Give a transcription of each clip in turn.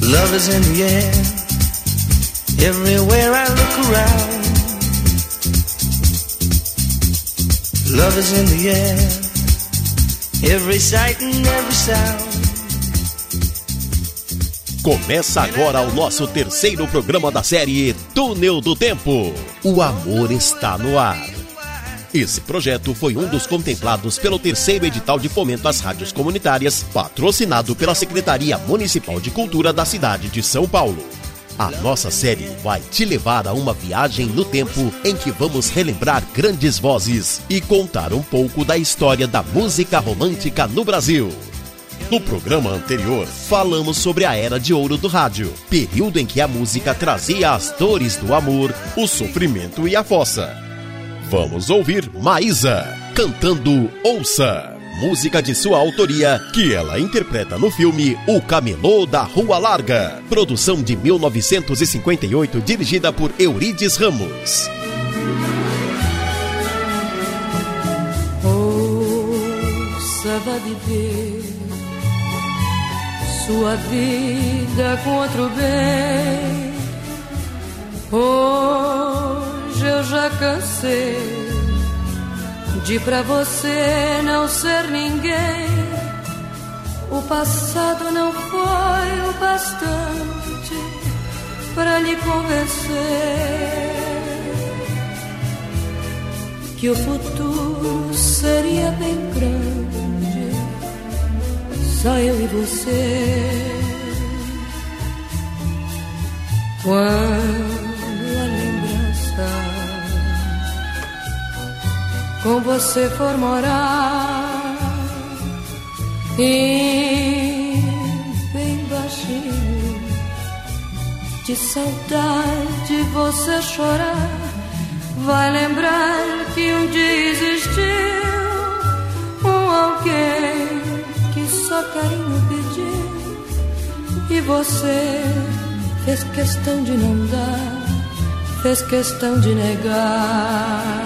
Love is in the air, everywhere I look around. Love is in the air, every sight and every sound. Começa agora o nosso terceiro programa da série Túnel do Tempo. O amor está no ar. Esse projeto foi um dos contemplados pelo terceiro edital de fomento às rádios comunitárias, patrocinado pela Secretaria Municipal de Cultura da cidade de São Paulo. A nossa série vai te levar a uma viagem no tempo em que vamos relembrar grandes vozes e contar um pouco da história da música romântica no Brasil. No programa anterior, falamos sobre a Era de Ouro do rádio, período em que a música trazia as dores do amor, o sofrimento e a fossa. Vamos ouvir Maísa, cantando Ouça, música de sua autoria, que ela interpreta no filme O Camelô da Rua Larga, produção de 1958, dirigida por Eurides Ramos. Ouça, vai viver sua vida com outro bem. Hoje eu já cansei de pra você não ser ninguém. O passado não foi o bastante pra lhe convencer que o futuro seria bem grande, só eu e você. Quando a lembrança com você for morar e bem baixinho de saudade você chorar, vai lembrar que um dia existiu um alguém que só carinho pediu e você fez questão de não dar, fez questão de negar.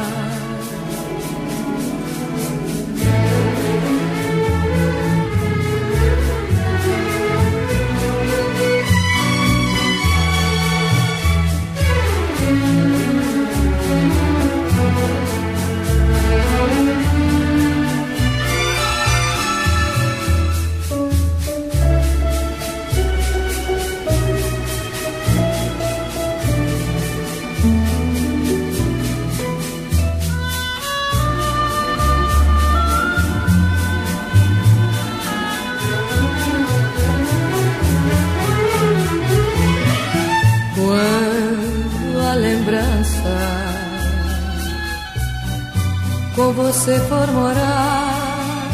Com você for morar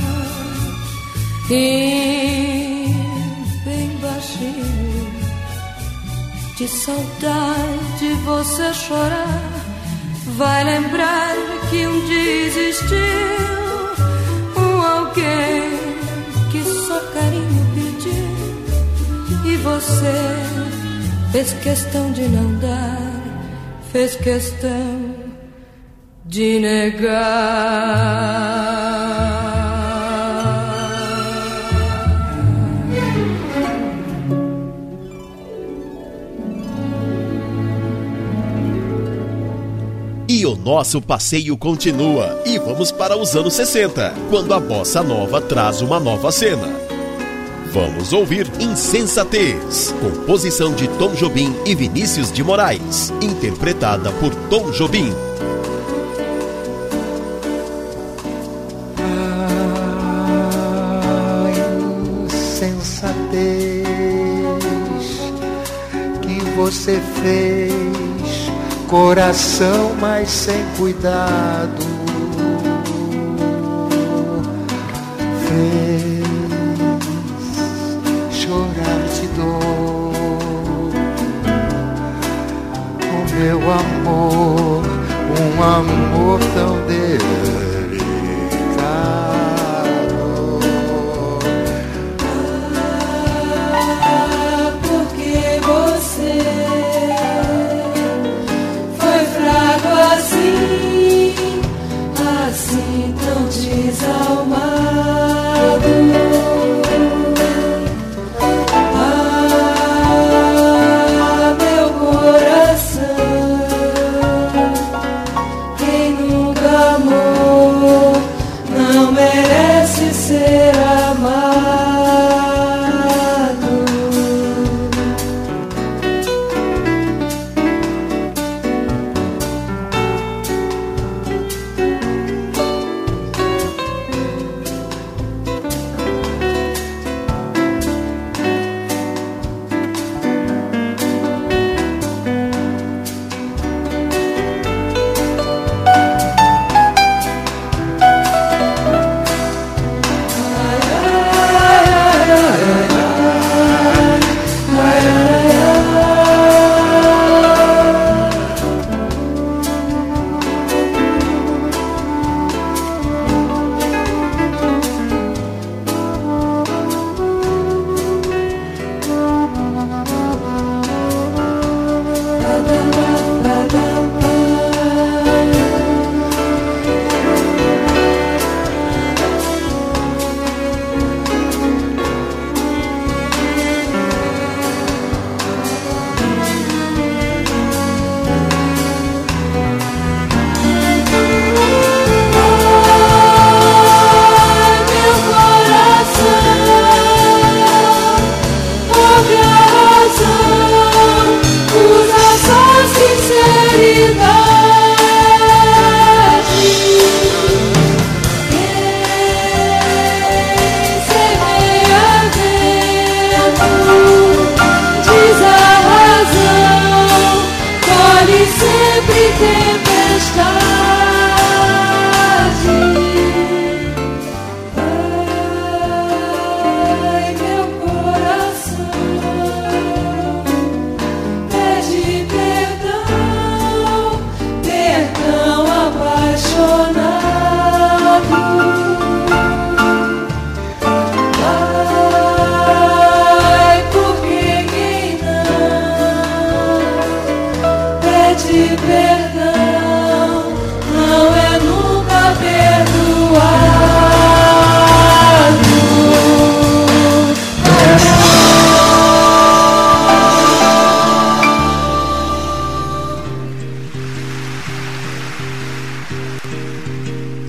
e bem baixinho de saudade você chorar, vai lembrar que um dia existiu um alguém que só carinho pediu e você fez questão de não dar, fez questão de negar. E o nosso passeio continua e vamos para os anos 60, quando a bossa nova traz uma nova cena. Vamos ouvir Insensatez, composição de Tom Jobim e Vinícius de Moraes, interpretada por Tom Jobim. Você fez coração, mas sem cuidado, fez chorar de dor. O meu amor, um amor tão delicado. Porque você foi fraco assim, assim tão desalmado.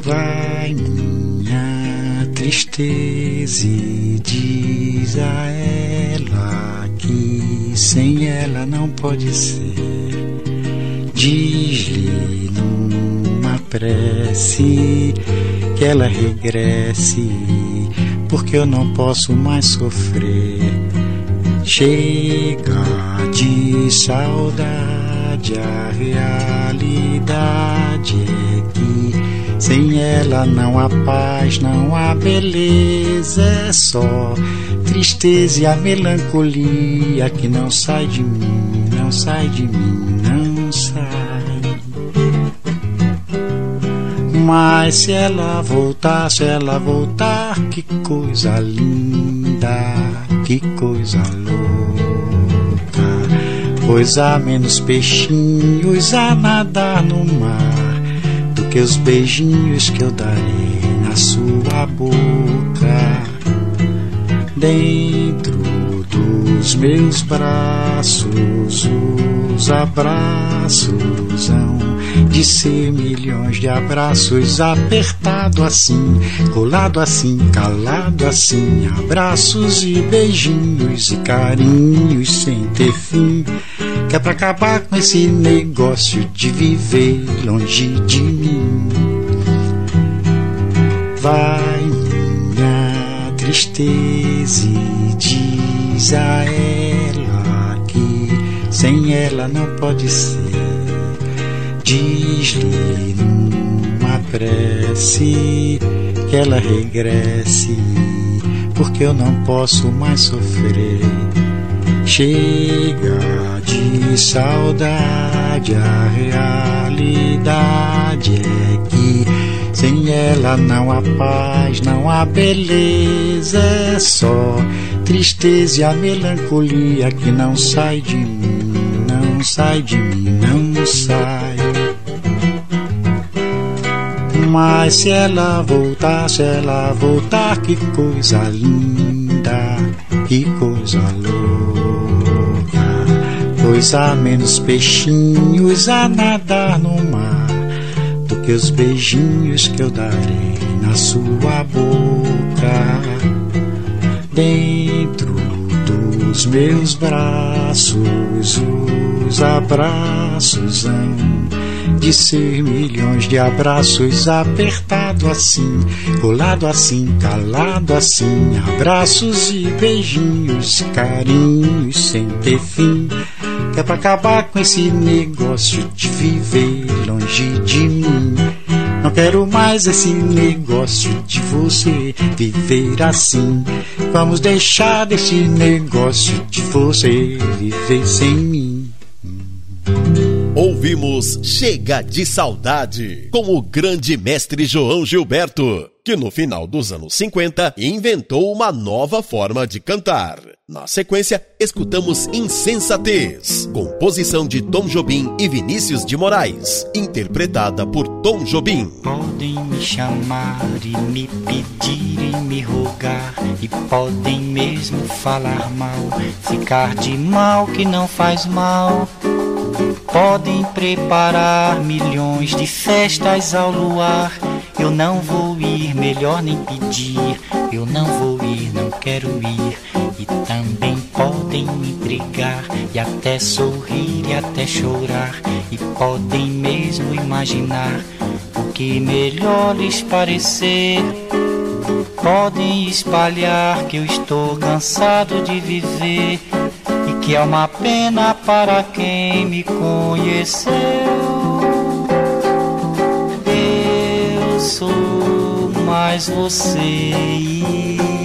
Vai minha tristeza e diz a ela que sem ela não pode ser. Diz-lhe numa prece que ela regresse, porque eu não posso mais sofrer. Chega de saudade, a realidade é que sem ela não há paz, não há beleza, é só tristeza e a melancolia que não sai de mim, não sai de mim, não sai. Mas se ela voltar, que coisa linda, que coisa louca. Pois há menos peixinhos a nadar no mar do que os beijinhos que eu darei na sua boca. Dentro dos meus braços, os abraços hão de ser milhões de abraços, apertado assim, colado assim, calado assim, abraços e beijinhos e carinhos sem ter fim, que é pra acabar com esse negócio de viver longe de mim. Vai minha tristeza e diz a ela que sem ela não pode ser. Diz-lhe numa prece que ela regresse, porque eu não posso mais sofrer. Chega de saudade, a realidade é que sem ela não há paz, não há beleza, é só tristeza e a melancolia que não sai de mim, não sai de mim, não sai. Mas se ela voltar, que coisa linda, que coisa louca. Pois há menos peixinhos a nadar no mar do que os beijinhos que eu darei na sua boca. Dentro dos meus braços, os abraços hão de ser milhões de abraços, apertado assim, colado assim, calado assim, abraços e beijinhos, carinhos sem ter fim, que é pra acabar com esse negócio de viver longe de mim. Não quero mais esse negócio de você viver assim. Vamos deixar desse negócio de você viver sem mim. Ouvimos Chega de Saudade, com o grande mestre João Gilberto, que no final dos anos 50 inventou uma nova forma de cantar. Na sequência, escutamos Insensatez, composição de Tom Jobim e Vinícius de Moraes, interpretada por Tom Jobim. Podem me chamar e me pedir e me rogar, e podem mesmo falar mal, ficar de mal que não faz mal. Podem preparar milhões de festas ao luar, eu não vou ir, melhor nem pedir. Eu não vou ir, não quero ir. E também podem me intrigar, e até sorrir e até chorar, e podem mesmo imaginar o que melhor lhes parecer. Podem espalhar que eu estou cansado de viver, e que é uma pena para quem me conheceu. Eu sou mais você e eu.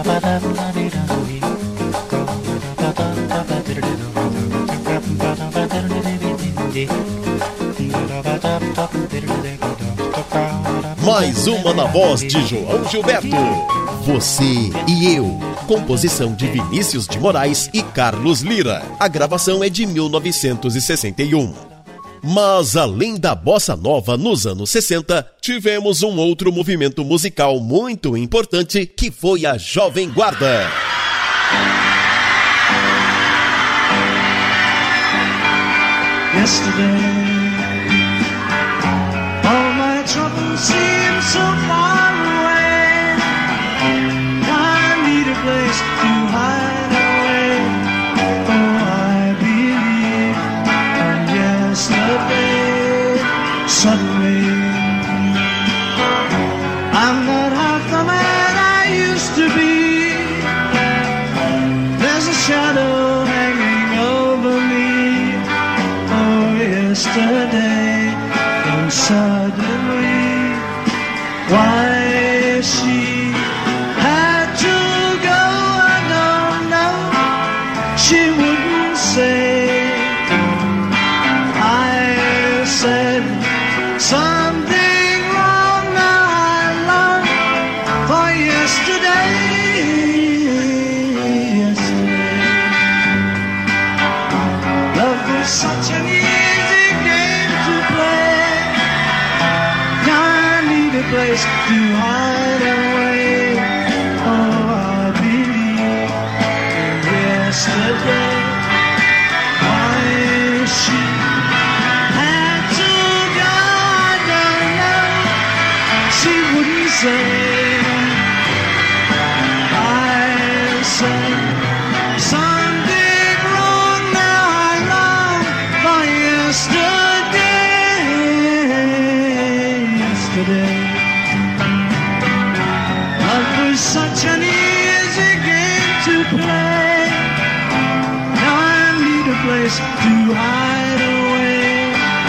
Mais uma na voz de João Gilberto. Você e Eu. Composição de Vinícius de Moraes e Carlos Lira. A gravação é de 1961. Mas além da bossa nova nos anos 60, tivemos um outro movimento musical muito importante, que foi a Jovem Guarda. Yesterday, all my troubles seem so far away. I need a place to hide away. Oh, I believe on yesterday. Suddenly, I'm not half the man I used to be. There's a shadow hanging over me. Oh, yesterday, and suddenly, why she had to go, I don't know. She wouldn't say. I said something wrong. Now I long for yesterday. Yesterday, love was such an easy game to play. Now I need a place to hide away. Oh, I believe in yesterday. Why she had to go, I don't know. She wouldn't say. I said something wrong. Now I long for yesterday. Yesterday, love was such an easy game to play. Now I need a place to hide away.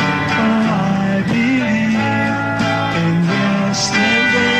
Oh, I believe in yesterday.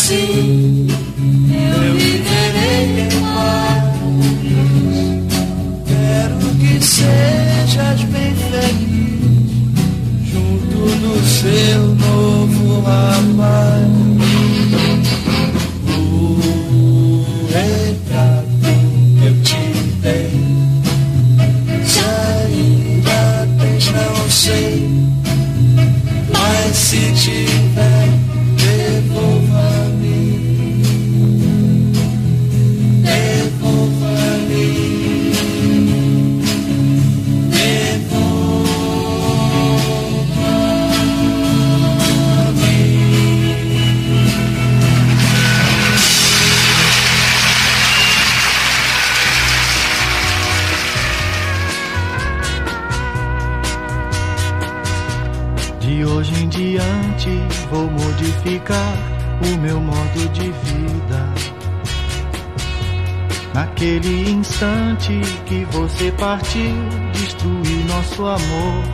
assim eu viverei em paz. sejas bem feliz junto do seu novo rapaz. O retrato que eu te dei, se ainda tens, não sei, mas se tiver, devolva-me. De hoje em diante vou modificar o meu modo de vida. Naquele instante que você partiu, destruiu nosso amor.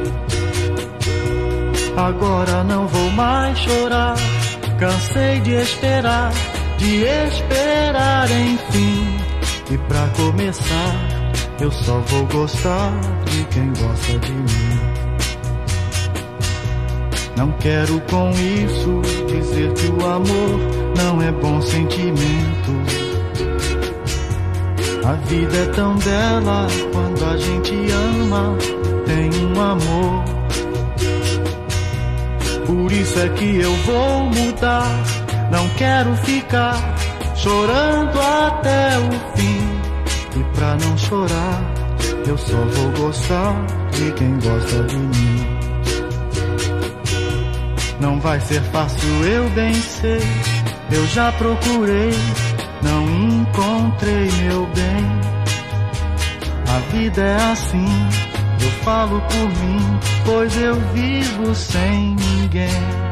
Agora não vou mais chorar, cansei de esperar enfim. E pra começar, eu só vou gostar de quem gosta de mim. Não quero com isso dizer que o amor não é bom sentimento. A vida é tão bela quando a gente ama, tem um amor. Por isso é que eu vou mudar, não quero ficar chorando até o fim. E pra não chorar, eu só vou gostar de quem gosta de mim. Não vai ser fácil, eu bem sei, eu já procurei, não encontrei meu bem. A vida é assim, eu falo por mim, pois eu vivo sem ninguém.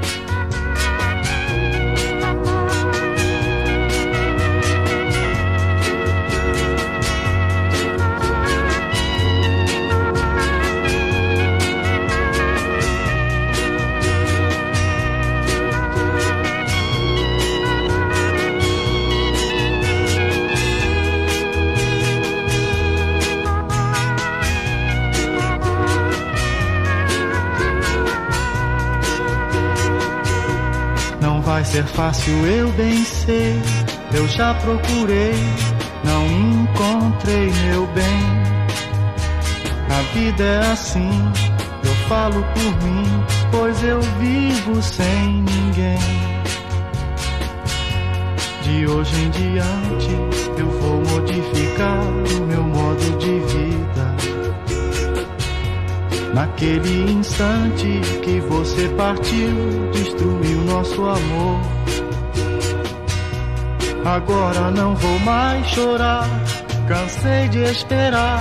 Vai ser fácil, eu bem sei, eu já procurei, não encontrei meu bem. A vida é assim, eu falo por mim, pois eu vivo sem ninguém. De hoje em diante, eu vou modificar o meu modo de vida. Naquele instante que você partiu, destruiu nosso amor. Agora não vou mais chorar, cansei de esperar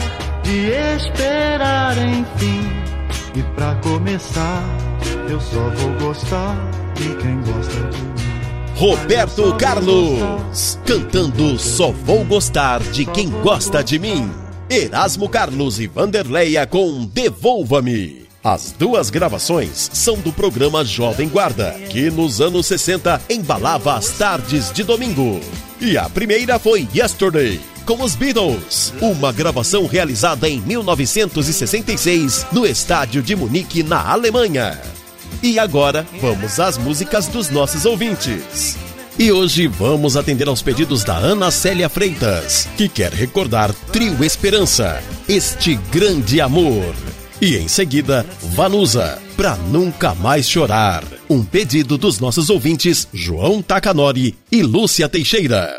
enfim. E pra começar, eu só vou gostar de quem gosta de mim. Roberto Carlos, cantando Só Vou Gostar de Quem Gosta de Mim. Erasmo Carlos e Vanderleia com Devolva-me. As duas gravações são do programa Jovem Guarda, que nos anos 60 embalava as tardes de domingo. E a primeira foi Yesterday, com os Beatles, uma gravação realizada em 1966 no estádio de Munique, na Alemanha. E agora vamos às músicas dos nossos ouvintes. E hoje vamos atender aos pedidos da Ana Célia Freitas, que quer recordar Trio Esperança, Este Grande Amor. E em seguida, Vanusa, Pra Nunca Mais Chorar. Um pedido dos nossos ouvintes João Takanori e Lúcia Teixeira.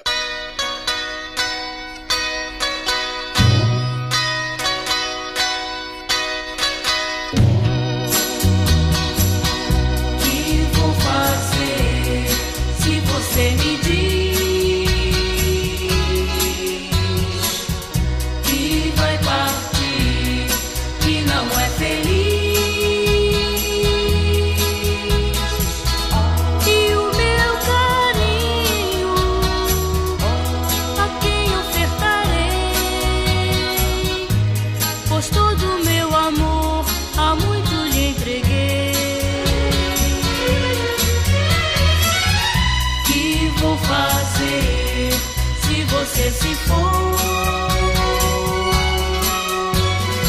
Se for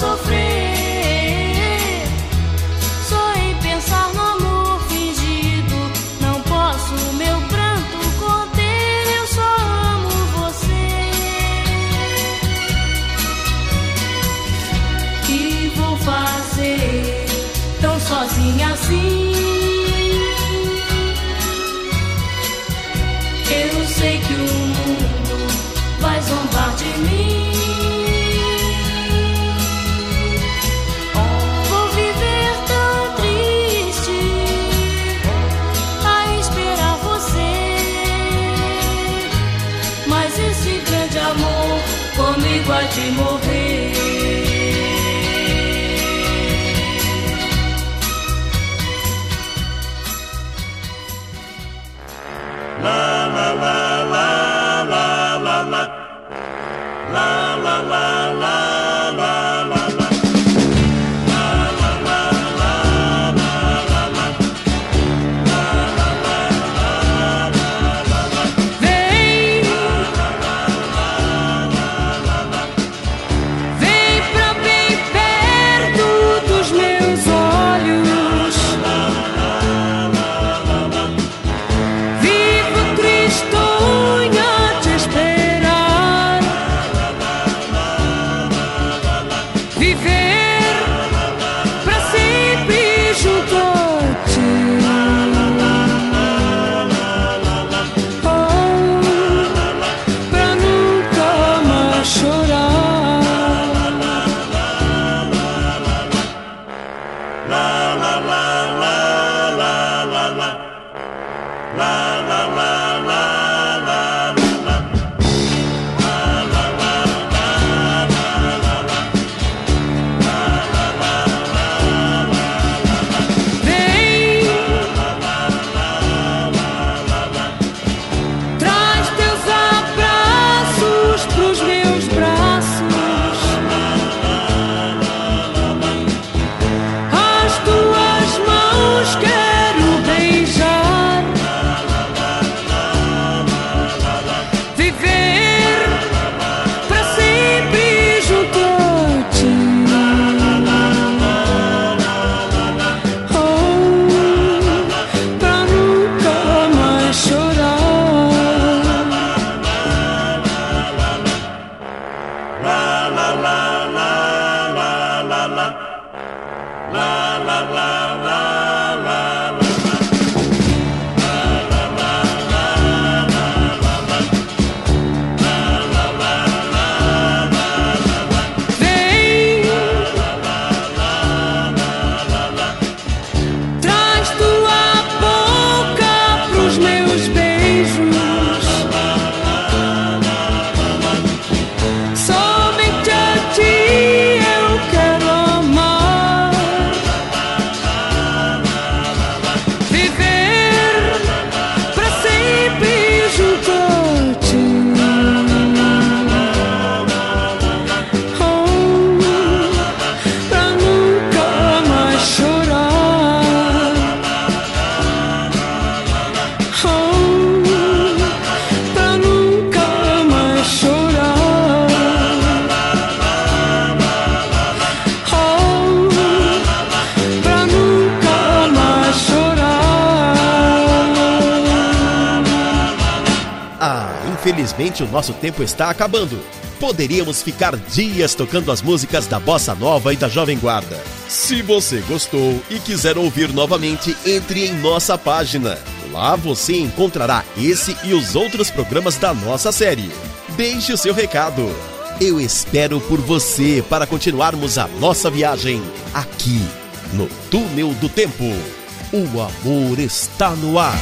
sofrer. Só em pensar no amor fingido, não posso meu pranto conter. Eu só amo você. Que vou fazer tão sozinha assim? Eu sei que o mundo vai zombar de mim. Vou viver tão triste a esperar você. Mas esse grande amor comigo há de morrer. La la la la la la la la la la la la la la. Vem pra bem perto dos meus olhos. Vivo tristonha a te esperar. Viver pra sempre junto a ti. Oh, pra nunca mais chorar. La la la la la la la. La la la la la la la. Vem, traz teus abraços pros meus braços. As tuas mãos quero beijar. Viver pra sempre junto a ti. Oh, pra nunca mais chorar. La la la la la la la. La la la la la la. Vem, traz tua boca pros meus beijos. Somente a ti eu quero amar. Viver pra sempre junto a ti. Oh, pra nunca mais chorar. Oh, pra nunca mais chorar. Oh, pra nunca mais chorar. Ah, infelizmente o nosso tempo está acabando. Poderíamos ficar dias tocando as músicas da Bossa Nova e da Jovem Guarda. Se você gostou e quiser ouvir novamente, entre em nossa página. Lá você encontrará esse e os outros programas da nossa série. Deixe o seu recado. Eu espero por você para continuarmos a nossa viagem aqui no Túnel do Tempo. O amor está no ar.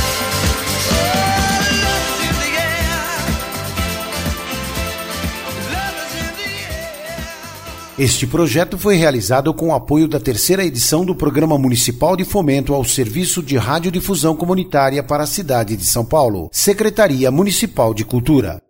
Este projeto foi realizado com o apoio da 3ª edição do Programa Municipal de Fomento ao Serviço de Radiodifusão Comunitária para a cidade de São Paulo, Secretaria Municipal de Cultura.